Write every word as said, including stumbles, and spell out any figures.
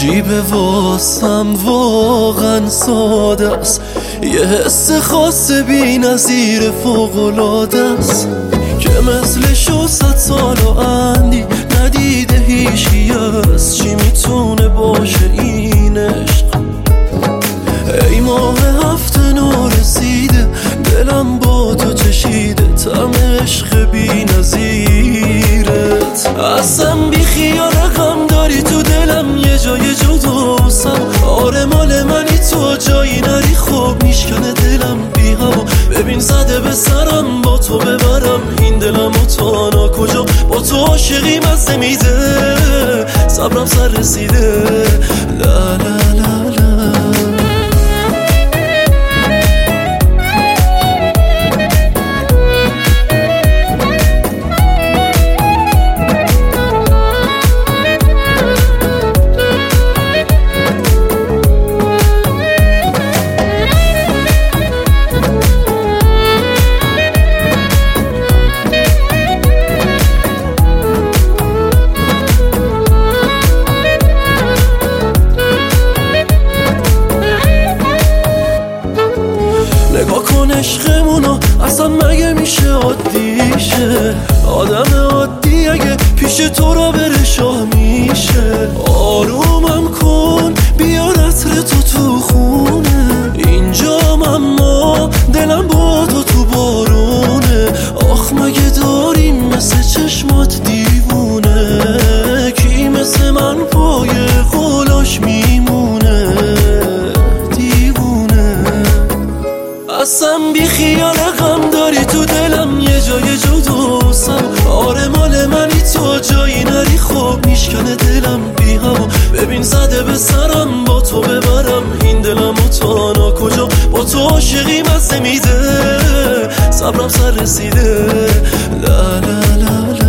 عجیبه واسم واقعا ساده است، یه حس خاص بی نظیر فوق‌العاده است که مثلشو صد سال و اندی ندیده هیچی است. چی میتونه باشه این عشق؟ ای ماه هفته نورسیده دلم با تو چشیده طعم عشق بی نظیرت. اصلا بی خیال غم داری تو دلم یه جای جداسم. آره مال منی تو جایی نری خوب میشکنه دلم بی هوا. ببین زده به سرم با تو ببرم این دلم و تانا کجا. با تو عاشقی مزه میده صبرم سر رسیده. لا لا لا لا نگاه کن عشقمونو اصلا مگه میشه عادیشه؟ آدم عادی اگه پیش تو را بره شاه میشه. آرومم کن بیار عطر تو تو خونه اینجام، اما دلم با تو تو بارونه. آخ مگه داریم مثل چشمات دیوونه؟ کی مثل من پای قولاش میمونه دیوونه؟ اصلا بی خیال غم داری تو دلم یه جای جداسم. آره مال منی تو جایی نری خوب میشکنه دلم بی هوا. ببین زده به سرم با تو ببرم این دلم و تانا کجا. با تو عاشقی مزه میده صبرم سر رسیده. لا لا لا لا